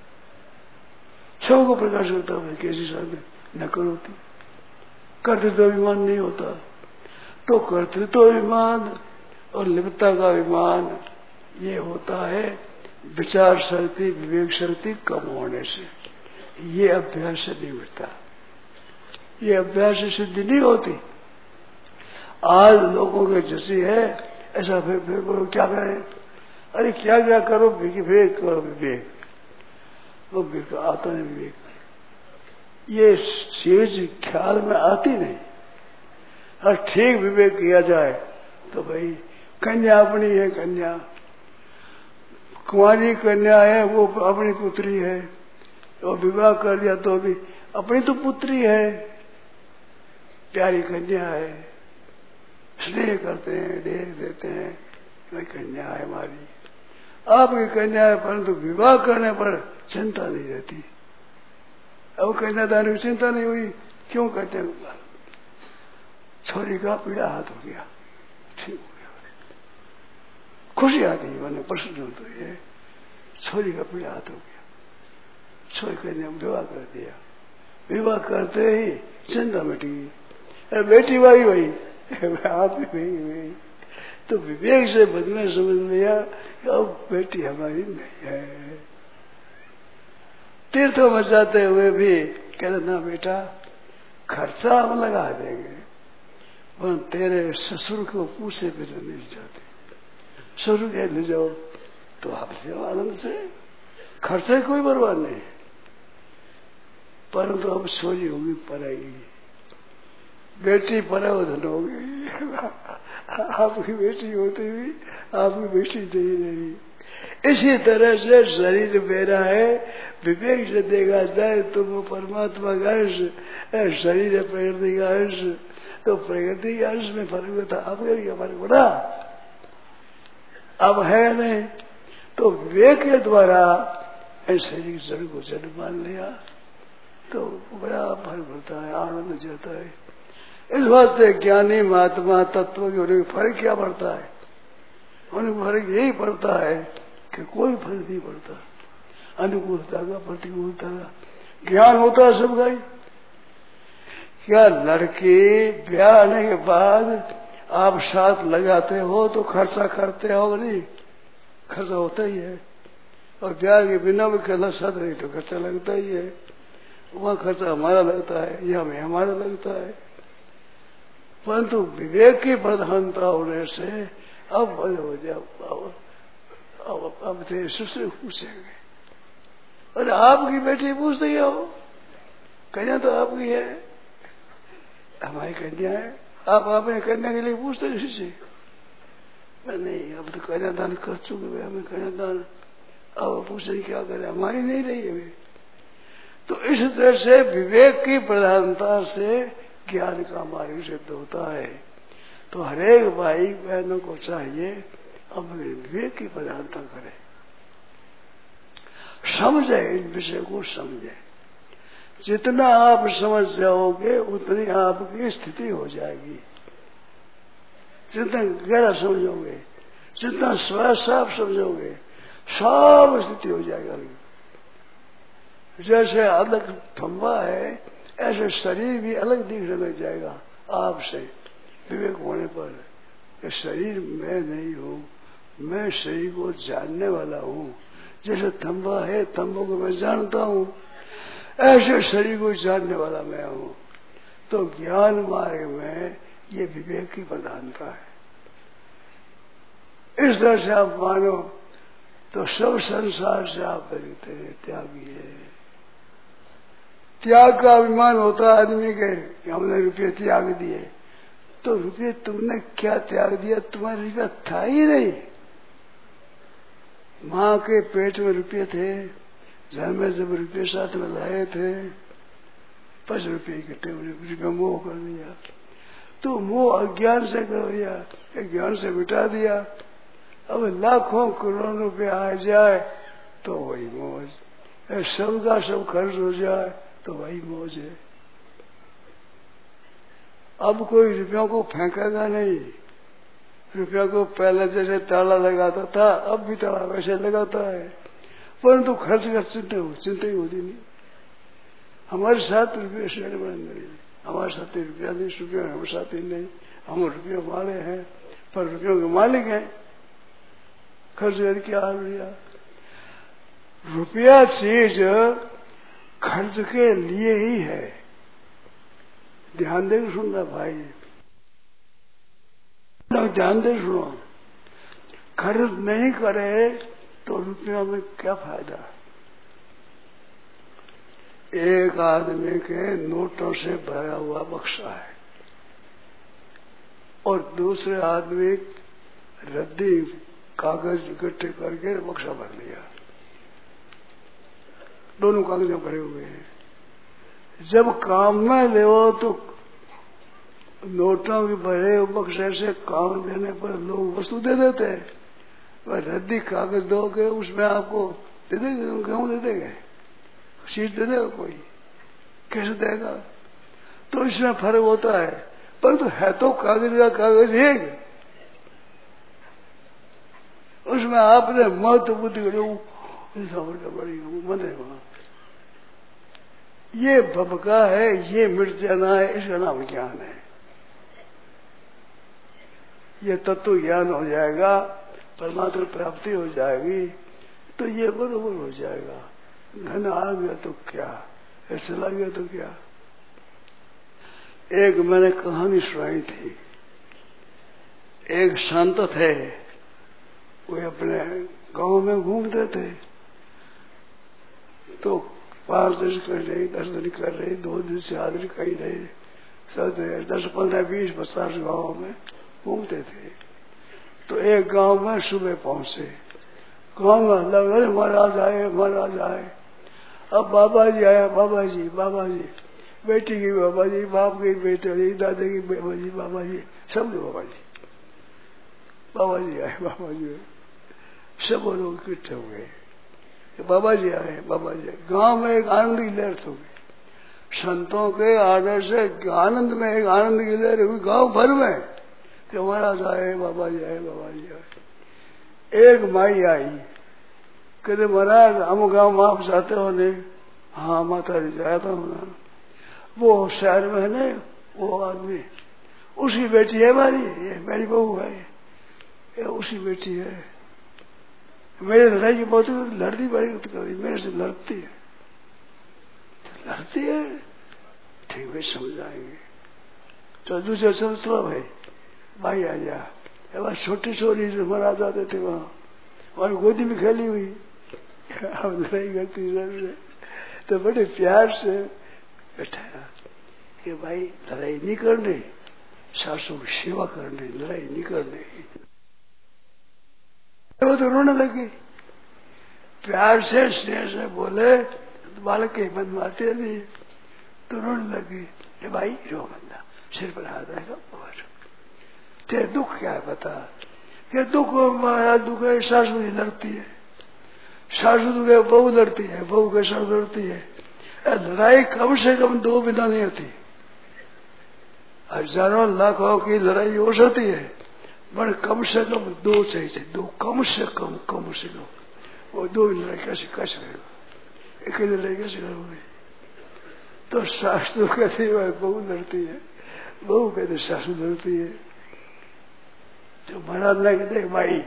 सबको प्रकाश करता है। कैसी साधन न करोती, कर्तृत्व अभिमान नहीं होता, तो कर्तृत्व अभिमान और लिप्तता का अभिमान ये होता है विचार शक्ति विवेक शक्ति कम होने से। ये अभ्यास से नहीं उठता, ये अभ्यास से सिद्धि नहीं होती। आज लोगों के जैसी है ऐसा क्या करें, अरे क्या क्या करो, विवेक करो, विवेक वो विवेक आता है, विवेक ये चीज ख्याल में आती नहीं। और ठीक विवेक किया जाए तो भाई कन्या अपनी है, कन्या कुंवारी कन्या है, वो अपनी पुत्री है, और विवाह कर लिया तो भी अपनी तो पुत्री है, प्यारी कन्या है, स्नेह करते हैं, देख देते हैं, भाई कन्या है हमारी, आपकी कन्या है, परंतु विवाह करने पर चिंता नहीं रहती। अब कन्यादान की चिंता नहीं हुई, क्यों कहते हैं छोरी का पीड़ा हाथ हो गया, ठीक हो गया, खुशी आती है, मैंने प्रश्न तो ये छोरी का पीड़ा हाथ हो गया, छोरी कन्या विवाह कर दिया, विवाह करते ही चिंता मिट गई, बेटी भाई वही आप भी वही, तो विवेक से बदले समझ लिया अब बेटी हमारी नहीं है। तीर्थों में जाते हुए भी कहते ना बेटा खर्चा हम लगा देंगे, पर तेरे ससुर को पूछे बिना नहीं जाते, ससुर कह ले जाओ तो आप जाओ आनंद से, खर्चा कोई बर्बाद नहीं, परंतु अब सोरी होगी पराई, बेटी परावधन होगी, आपकी बेटी होती हुई आपकी बेटी नहीं रही। इसी तरह से शरीर मेरा है, विवेक से देखा जाए तो वो परमात्मा का अंश, शरीर है प्रकृति का अंश, तो प्रकृति के अंश में फर्क होता, अब क्या फर्क पड़ा, अब है नहीं, तो विवेक के द्वारा शरीर की जड़ को जड़ मान लिया तो बड़ा फर्क पड़ता है, आनंद जाता है। इस वास्ते ज्ञानी महात्मा तत्व के उन्हें फर्क क्या पड़ता है, उन्हें फर्क यही पड़ता है कि कोई फर्क नहीं पड़ता, अनुकूलता का प्रतिकूलता का ज्ञान होता है सबका ही। क्या लड़के ब्याह आने के बाद आप साथ लगाते हो तो खर्चा करते हो नहीं, खर्चा होता ही है, और ब्याह के बिना भी करना साथ नहीं तो खर्चा लगता ही है, वहाँ खर्चा हमारा लगता है, यहाँ में हमारा लगता है, परंतु विवेक की प्रधानता होने से अब हो जाओ, अब थे सुश्री पूछेंगे, अरे आपकी बेटी पूछ रही हो, कन्या तो आपकी है, हमारी कन्या है, आप अपने कन्या के लिए पूछते किसी से, नहीं अब तो कन्यादान कर चुके, हमें कन्यादान अब पूछे क्या करें, हमारी नहीं रही है। तो इस तरह से विवेक की प्रधानता से ज्ञान का मार्ग सिद्ध होता है। तो हरेक भाई बहनों को चाहिए अपने विवेक की प्रधानता करें, समझे, इन विषय को समझे, जितना आप समझ जाओगे उतनी आपकी स्थिति हो जाएगी, जितना गहरा समझोगे, जितना साफ समझोगे, सब स्थिति हो जाएगा। जैसे अलग थम्बा है ऐसे शरीर भी अलग दिखने लग जाएगा आपसे विवेक होने पर, कि शरीर मैं नहीं हूँ, मैं शरीर को जानने वाला हूँ, जैसे थम्बा है थम्बों को मैं जानता हूँ, ऐसे शरीर को जानने वाला मैं हूँ। तो ज्ञान मार्ग में ये विवेक की प्रधानता है। इस तरह से आप मानो तो सब संसार से आप परित है, त्यागी है। त्याग का अभिमान होता है आदमी के कि हमने रुपये त्याग दिए। तो रुपये तुमने क्या त्याग दिया? तुम्हारे रुपया था ही नहीं। माँ के पेट में रुपये थे, घर में जब रुपये साथ में लाए थे, 5 रुपये इकट्ठे रुपये मोह कर दिया। तो मोह अज्ञान से कर दिया, ज्ञान से मिटा दिया। अब लाखों करोड़ों रुपये आ जाए तो वही मौज, सब का सब खर्च हो जाए तो वही मौज है। अब कोई रुपयों को फेंकेगा नहीं। रुपयों को पहले जैसे ताला लगाता था, अब भी ताला वैसे लगाता है, परंतु खर्च का चिंता ही होती नहीं। हमारे साथ रुपये शेयर नहीं, हमारे साथ रुपया नहीं, रुपये हमारे साथ ही नहीं। हम रुपये वाले हैं पर रुपयों के मालिक हैं। खर्च करके क्या आ गया? रुपया चीज खर्च के लिए ही है। ध्यान दे सुनना भाई, ध्यान दे सुनो। खर्च नहीं करे तो रुपया में क्या फायदा? एक आदमी के नोटों से भरा हुआ बक्सा है और दूसरे आदमी रद्दी कागज इकट्ठे करके बक्सा भर लिया। दोनों कागज भरे हुए हैं। जब काम में ले तो नोटों के भरे बक्से से काम देने पर लोग वस्तु दे देते हैं, वह रद्दी कागज दोगे उसमें आपको दे देंगे, गेहूं दे देंगे, चीज दे देगा कोई? कैसे देगा? तो इसमें फर्क होता है, परंतु है तो कागज का कागज एक। उसमें आपने महत्व बुद्धि बड़ी मन है वहां। ये भबका है, ये मिट जाना है, इसका नाम ज्ञान है। ये तत्व ज्ञान हो जाएगा, परमात्मा प्राप्ति हो जाएगी, तो ये बरोबर हो जाएगा। धन आ गया तो क्या, ऐसे लग गया तो क्या। एक मैंने कहानी सुनाई थी। एक संत थे, वे अपने गांव में घूमते थे, तो 5 दिन कर रहे, 10 दिन कर रहे, 2 दिन से आदमी कहीं रहे, सब 10, 15, 20, 50 गाँव में घूमते थे। तो एक गांव में सुबह पहुंचे। गांव में लग रहे महाराज आए, महाराज आए। अब बाबा जी आया, बाबा जी, बाबा जी, बेटी की बाबा जी, बाप की बेटी, दादा की बाबा जी, बाबा जी, सब बाबा जी, बाबा जी आए, बाबा जी। सब लोग इकट्ठे हो गए, बाबा जी आए, बाबा जी। गांव में एक आनंद की लहर हो गई। संतों के आदर से आनंद में एक आनंद की लहर हुई गांव भर में कि महाराज आए, बाबा जी आए, बाबा जी आए। एक माई आई, कहते महाराज हम गांव में आप जाते हो नहीं? हाँ माता जी जाता हूँ ना। वो शहर में है ना, वो आदमी, उसकी बेटी है हमारी, ये मेरी बहू है, ये उसी बेटी है। मेरे लड़ाई की बहुत लड़ती बड़ी कभी मेरे से लड़ती है, लड़ती है, ठीक भाई समझ आएंगे। तो दूसरे समझ लो भाई, भाई आ जा। वह छोटी छोटी जो महाराज आते थे वहां, और गोदी में खेली हुई, अब लड़ाई करती सबसे। तो बड़े प्यार से बैठाया कि भाई लड़ाई नहीं करनी, सासू की सेवा करनी, लड़ाई नहीं करनी। वो तो रोने लगी, प्यार से स्नेह से बोले तो बालक के मन में आते नहीं, तो रोने लगी। भाई रो बंदा, सिर पर हाथ आएगा, ते दुख क्या है बता? कि दुख हमारा दुख है, सासू जी लड़ती है, सासू दुख है, बहू लड़ती है, बहू के साथ लड़ती है। लड़ाई कम से कम 2 बिना नहीं होती, हजारों लाखों की लड़ाई हो सकती है, पर कम से कम 2 चाहिए, 2 कम से कम, कम से कम। वो 2 लड़ाई कैसे करेगा? एक लड़ाई कैसे करोगे? तो सासू कहती है बहू लड़ती है, बहू कहते सासू लड़ती है। तो महाराज ने कहते भाई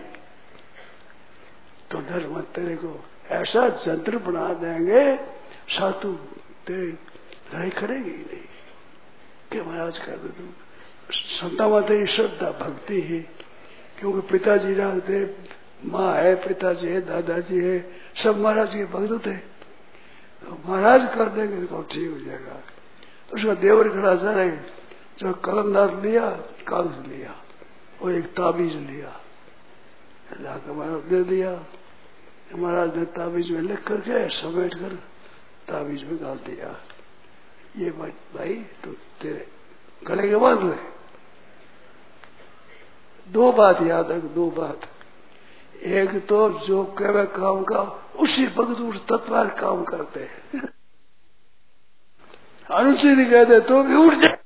तो डर मत, तेरे को ऐसा जंत्र बना देंगे सातु तेरी लड़ाई करेगी ही नहीं। कि महाराज कर दे तुम संता माता की श्रद्धा भक्ति ही, क्योंकि पिताजी रागते माँ है, पिताजी है, दादाजी है, सब महाराज के भक्त थे। तो महाराज कर देंगे तो ठीक हो जाएगा। तो उसका देवर खड़ा चले, जो कलमदास लिया, कागज लिया और एक ताबीज लिया, लाकर महाराज दे दिया। महाराज ने ताबीज में लिख करके समेट कर ताबीज में डाल दिया। ये भाई तो तेरे गले के बांध ले। दो बात याद रख, दो बात। एक तो जो कहे काम का उसी वक्त उस तत्वार काम करते हैं। अनुचित कहते तो भी उठ जाए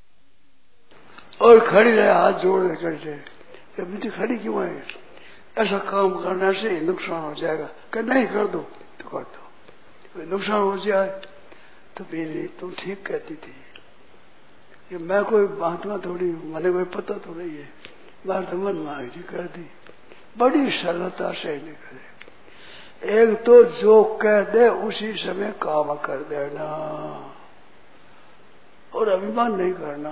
और खड़ी रहे, हाथ जोड़ के खड़ी रहे। मुझे खड़ी क्यों है? ऐसा काम करने से नुकसान हो जाएगा। कि नहीं कर दो तो कर दो, नुकसान हो जाए तो मेरी तुम ठीक कहती थी कि मैं कोई महात्मा थोड़ी हूँ, मैंने कोई पता तो नहीं है। बात मन मांग जी कर दी, बड़ी सरलता से निकले। एक तो जो कह दे उसी समय काम कर देना और अभिमान नहीं करना,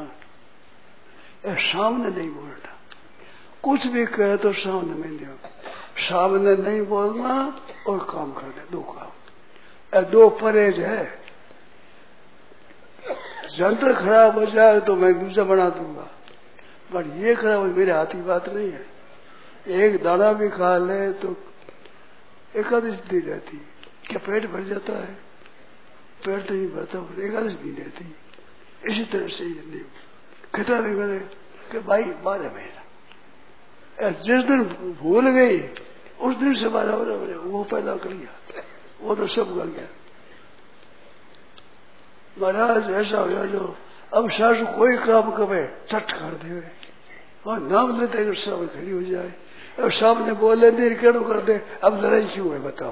सामने नहीं बोलना। कुछ भी कहे तो सामने में नहीं, सामने नहीं बोलना और काम करना, दो काम। दो परहेज है। यंत्र खराब हो जाए तो मैं दूसरा बना दूंगा, पर ये खराब हो मेरे हाथ की बात नहीं है। एक दाना भी खा ले तो एकादश दी जाती। क्या पेट भर जाता है? पेट तो नहीं भरता, एकादश दी जाती। इसी तरह से ये नहीं खतरा नहीं करे कि भाई 12 महीना, जिस दिन भूल गई उस दिन से 12 बराबर वो पैदा कर लिया, वो तो सब कर गया। महाराज ऐसा हो गया जो अब सासू कोई काम करे चट कर दे और नाम लेते अगर सब खड़ी हो जाए। अब सामने बोले नहीं क्यों कर दे, अब लड़ाई क्यों है बताओ?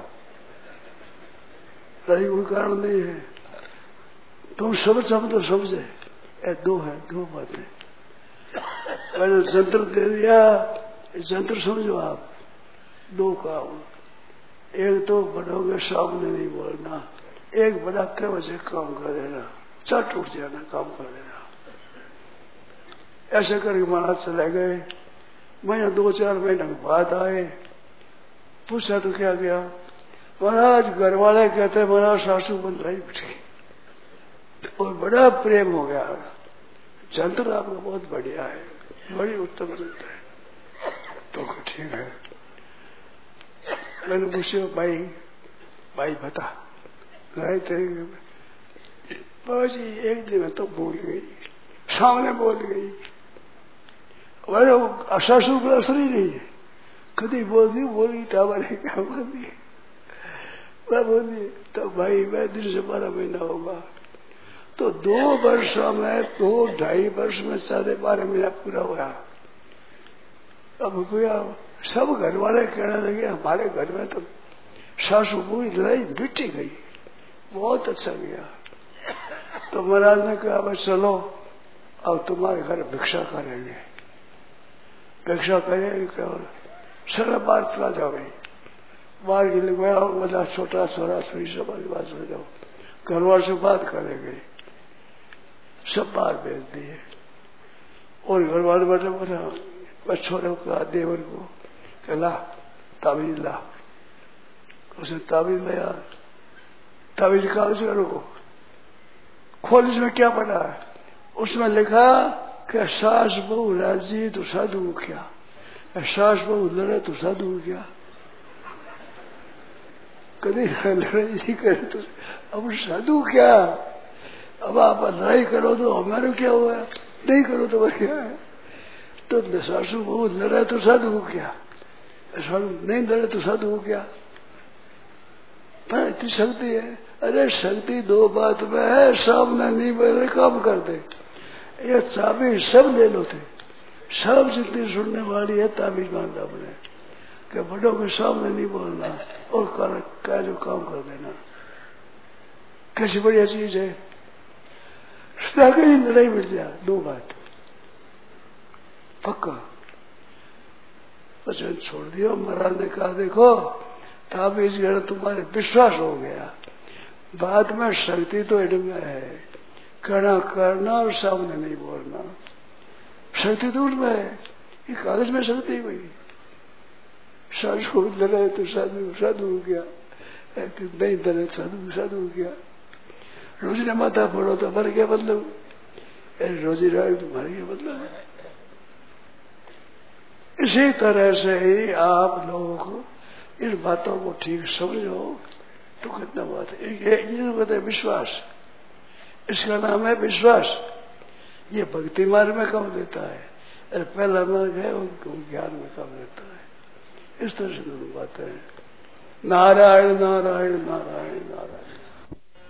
लड़ाई कोई कारण नहीं है। तुम सब तो समझे, दो है, दो बातें। पहले जंत्र दे दिया, जंत्र समझो आप। दो काम, एक तो बड़ों के सामने नहीं बोलना, एक बड़ा के वजह काम कर देना, चट उठ जाना, काम कर देना। ऐसे करके महाराज चले गए। महीना 2-4 महीने के बाद आए, पूछा तो क्या गया? महाराज घर वाले कहते महाराज सासू बन रही बैठी और बड़ा प्रेम हो गया। जंत्र आपका बहुत बढ़िया है, बड़ी उत्तम जंत्र है। तो ठीक है। मैंने पूछे भाई बता गए थे? बाजी एक दिन तो भूल गई, सामने बोल गई। सासू पर असर ही नहीं है, कभी बोली था मैंने क्या बोली, मैं बोली तो भाई मैं दिन से 12 महीना होगा तो 2 वर्ष में 2-2.5 वर्ष में 12.5 महीना पूरा हुआ। अब भैया सब घर वाले कहने लगे हमारे घर में तो सासू पूरी लड़ाई मिटी गई, बहुत अच्छा गया। तो महाराज ने कहा बस चलो अब तुम्हारे घर भिक्षा करेंगे। भिक्षा करेंगे क्या? सारा बार चला जाओ, बाहर के लिए गया बोला छोटा छोरा छोरी सब बात हो जाओ, घर वाले से बात करेंगे। सब बाहर भेज दिए और घर वाले बैठे बोला बस छोरे को देवर को कहला ताबीज ला। उसने ताबीज लिया, ताबीज कागज करो, खोल इसमें क्या पड़ा है? उसमें लिखा कि सास बहू राजी तो साधु क्या, सास बहू लड़े तो साधु क्या, कभी लड़ाई करे तो अब साधु क्या? अब आप लड़ाई करो तो हमारे क्या हुआ, नहीं करो तो क्या है? तो सासू बहू लड़े तो साधु क्या, नहीं लड़े तो साधु क्या? पर इतनी शक्ति है। अरे शक्ति 2 बात में है, सामने नहीं बोले काम कर दे। ये चाबी सब ले लो थे, सब जितनी सुनने वाली है ताबीज बांधा अपने कि बड़ों के सामने नहीं बोलना और का जो काम कर देना। कैसी बढ़िया चीज है। लड़ाई मिट जाए 2 बात पक्का। वचन छोड़ दिया। महाराज ने कहा देखो ताबीज घर तुम्हारे विश्वास हो गया, बाद में शक्ति तो इनमें है, करना और सामने नहीं बोलना, शक्ति तो उनमें है। ये कागज में शक्ति हुई, साधु डरे तो साधु साधु हो गया, नहीं डरे साधु साधु हो गया। रोजी ने माथा फोड़ो तो मर गया मतलब, रोजी रहे तो मर गया मतलब। इसी तरह से ही आप लोग इन बातों को ठीक समझो तो कितना बात है। ये कहते हैं विश्वास, इसका नाम है विश्वास। ये भक्ति मार्ग में काम देता है, और पहला मार्ग है उनको ज्ञान में काम देता है। इस तरह से दोनों बातें हैं। नारायण नारायण नारायण नारायण।